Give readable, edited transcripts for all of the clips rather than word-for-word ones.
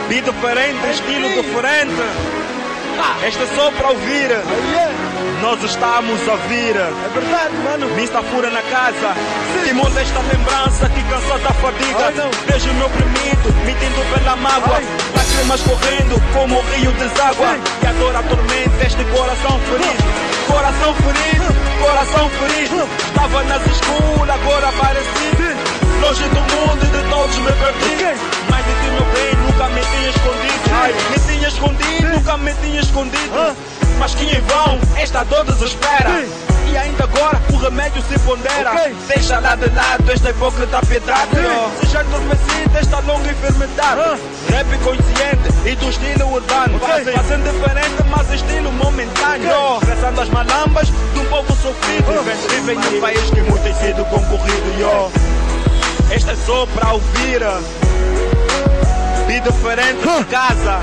Beat diferente, estilo diferente. Esta é só pra ouvir. Nós estamos a vir. É verdade, mano. Mista fura na casa. Que monta esta lembrança que cansou da fadiga. Vejo o meu oprimido, mentindo pela mágoa. Lágrimas correndo como o rio deságua. E a dor atormenta este coração ferido. Coração ferido, coração ferido. Estava nas escuras, agora apareci. Longe do mundo e de todos me perdi. Mas de ti, meu bem, nunca me tinha escondido. Me tinha escondido, nunca me tinha escondido. Mas que em vão, esta dor desespera. E ainda agora o remédio se pondera. Deixa lá de lado esta hipócrita piedade. Se já adormecido esta longa enfermidade. Rap consciente e do estilo urbano. Fazem diferente, mas estilo momentâneo. Expressando as malambas de um povo sofrido. Vivem num país que muito tem sido concorrido. Esta é só pra ouvir. Beat diferente de casa.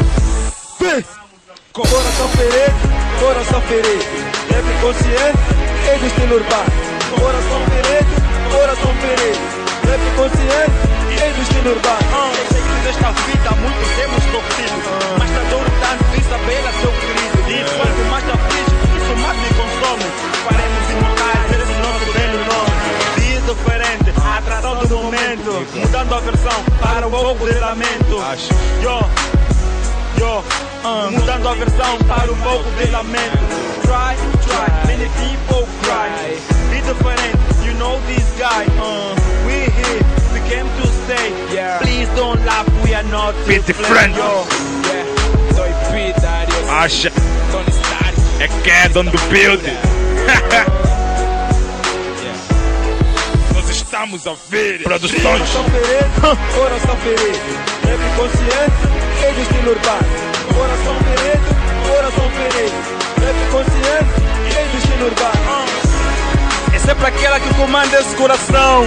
Coração ferido, coração ferido. Rap consciente e do estilo urbano. Coração ferido, coração ferido. Rap consciente e do estilo urbano. Sei que desta vida muito temos sofrido. Mas te adoro tanto de saber a seu querido. E quanto mais te aflige, isso mais me consome. Faremos imortais esse nosso belo nome. Beat diferente, a atração do momento. Mudando a versão para um pouco de lamento. Mudando a versão para um pouco de lamento. Try, many people cry. Be different, you know this guy. We here, we came to stay. Please don't laugh, we are not Be different. Acha é Kedon do building. Nós estamos a ver produções. Coração ferido, coração ferido. Rap consciente e do estilo urbano. Coração ferido, coração ferido. Rap consciente e do estilo urbano. Essa é pra aquela que comanda esse coração.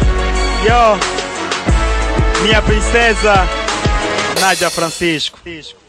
Minha princesa Nádia Francisco.